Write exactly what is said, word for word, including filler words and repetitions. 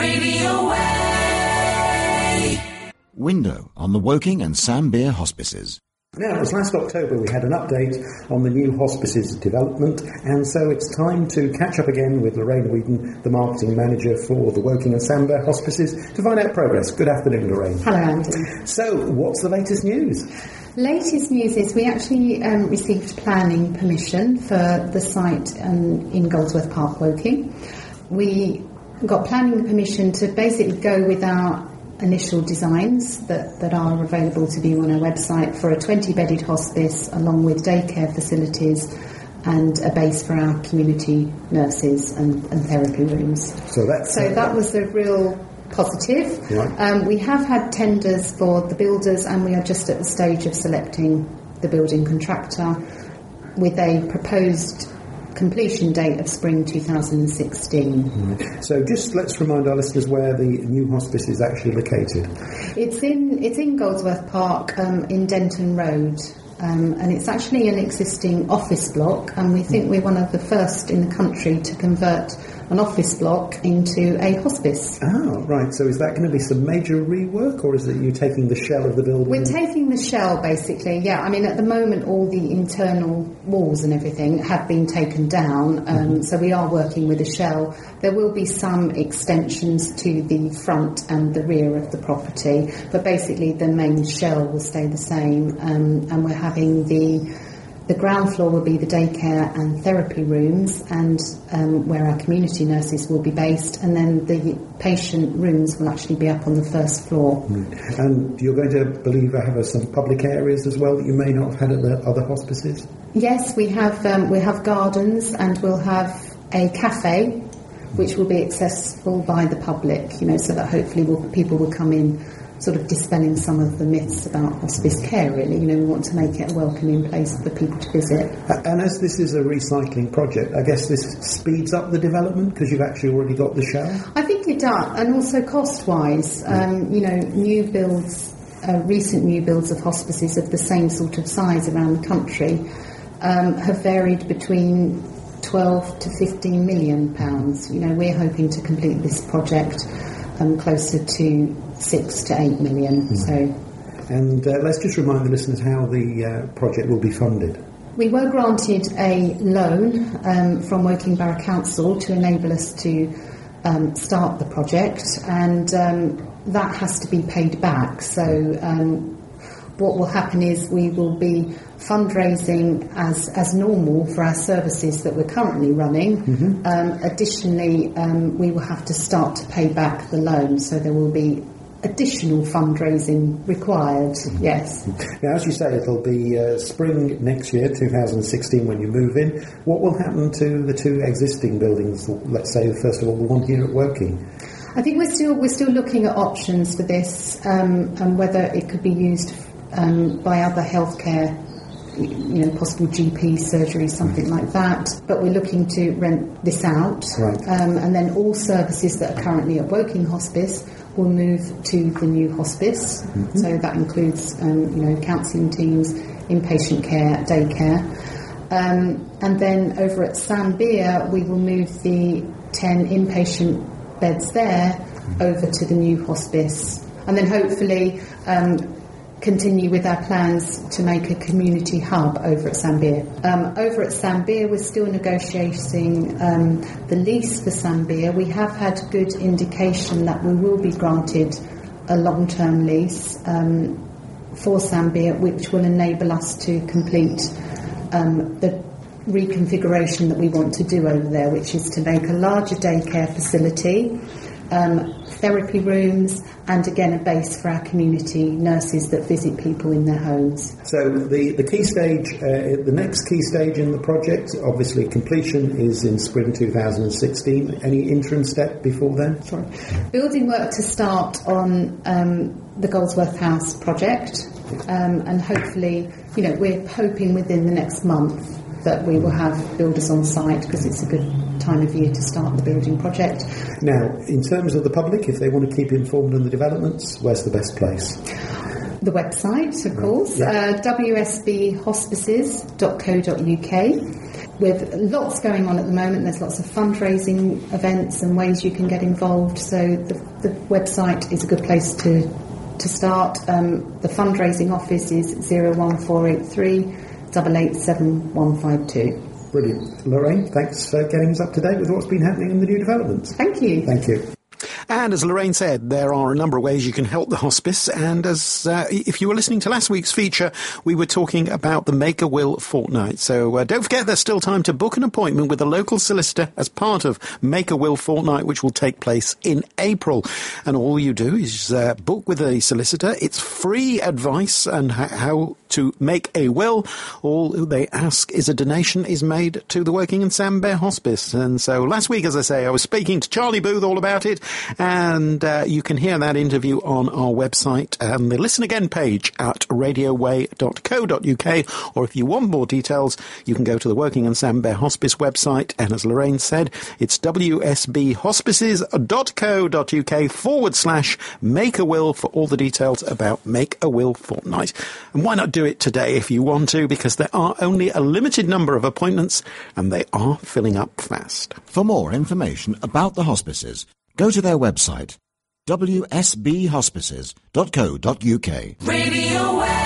Radio Way. Window on the Woking and Sam Beer hospices. Now, it was last October we had an update on the new hospices development, and so it's time to catch up again with Lorraine Whedon, the marketing manager for the Woking and Sam Beer hospices, to find out progress. Good afternoon, Lorraine. Hello, Andy. So, what's the latest news? Latest news is we actually um, received planning permission for the site um, in Goldsworth Park, Woking. We got planning permission to basically go with our initial designs that, that are available to view on our website for a twenty-bedded hospice along with daycare facilities and a base for our community nurses and, and therapy rooms. So, that's, so uh, that was a real positive. Right. Um, we have had tenders for the builders and we are just at the stage of selecting the building contractor with a proposed completion date of spring two thousand sixteen. Right. So just let's remind our listeners where the new hospice is actually located. It's in it's in Goldsworth Park um, in Denton Road, um, and it's actually an existing office block, and we think we're one of the first in the country to convert an office block into a hospice. Ah, right. So is that going to be some major rework, or is it you taking the shell of the building? We're taking the shell, basically, yeah. I mean, at the moment, all the internal walls and everything have been taken down, um, mm-hmm. so we are working with a shell. There will be some extensions to the front and the rear of the property, but basically the main shell will stay the same, um, and we're having the... The ground floor will be the daycare and therapy rooms, and um, where our community nurses will be based, and then the patient rooms will actually be up on the first floor. Mm. And you're going to, believe, have some public areas as well that you may not have had at the other hospices? Yes, we have. Um, we have gardens, and we'll have a cafe, which will be accessible by the public. You know, so that hopefully we'll, people will come in, sort of dispelling some of the myths about hospice care, really. You know, we want to make it a welcoming place for people to visit. And as this is a recycling project, I guess this speeds up the development because you've actually already got the shell? I think it does, and also cost-wise. Um, you know, new builds, uh, recent new builds of hospices of the same sort of size around the country um, have varied between twelve to fifteen million pounds. You know, we're hoping to complete this project um, closer to six to eight million. Mm. So, and uh, let's just remind the listeners how the uh, project will be funded. We were granted a loan um, from Woking Borough Council to enable us to um, start the project, and um, that has to be paid back. So, um, what will happen is we will be fundraising as, as normal for our services that we're currently running. Mm-hmm. Um, additionally, um, we will have to start to pay back the loan, so there will be additional fundraising required, mm-hmm. yes. Now, as you say, it'll be uh, spring next year, two thousand sixteen, when you move in. What will happen to the two existing buildings? Let's say, first of all, the one here at Woking. I think we're still we're still looking at options for this, um, and whether it could be used um, by other healthcare, you know, possible G P surgery, something mm-hmm. like that. But we're looking to rent this out, right. um, and then all services that are currently at Woking Hospice will move to the new hospice. Mm-hmm. So that includes, um, you know, counselling teams, inpatient care, daycare. Um, and then over at Sam Beer, we will move the ten inpatient beds there mm-hmm. over to the new hospice. And then hopefully um, continue with our plans to make a community hub over at Sam Beer. Um, over at Sam Beer, we're still negotiating um, the lease for Sam Beer. We have had good indication that we will be granted a long-term lease um, for Sam Beer, which will enable us to complete um, the reconfiguration that we want to do over there, which is to make a larger daycare facility, um, therapy rooms, and again a base for our community nurses that visit people in their homes. So the, the key stage, uh, the next key stage in the project, obviously completion is in spring two thousand sixteen. Any interim step before then? Sorry. Building work to start on um, the Goldsworth House project, um, and hopefully, you know, we're hoping within the next month that we will have builders on site, because it's a good time of year to start the building project. Now, in terms of the public, if they want to keep informed on the developments, where's the best place? The website, of right. course, yeah. uh, w s b hospices dot co dot u k. with lots going on at the moment. There's lots of fundraising events and ways you can get involved. So the, the website is a good place to to start. Um, the fundraising office is zero one four eight three eight eight seven one five two. Brilliant. Lorraine, thanks for getting us up to date with what's been happening in the new developments. Thank you. Thank you. And as Lorraine said, there are a number of ways you can help the hospice. And as uh, if you were listening to last week's feature, we were talking about the Make a Will fortnight. So uh, don't forget, there's still time to book an appointment with a local solicitor as part of Make a Will fortnight, which will take place in April. And all you do is uh, book with a solicitor. It's free advice on ha- how to make a will. All they ask is a donation is made to the Woking and Sam Bear Hospice. And so last week, as I say, I was speaking to Charlie Booth all about it. And uh, you can hear that interview on our website and the Listen Again page at radio way dot co dot uk. Or if you want more details, you can go to the Woking and Sam Bear Hospice website. And as Lorraine said, it's w s b hospices dot co dot uk forward slash make a will for all the details about Make a Will Fortnight. And why not do it today if you want to, because there are only a limited number of appointments and they are filling up fast. For more information about the hospices, go to their website, w s b hospices dot co dot uk. Radio Way.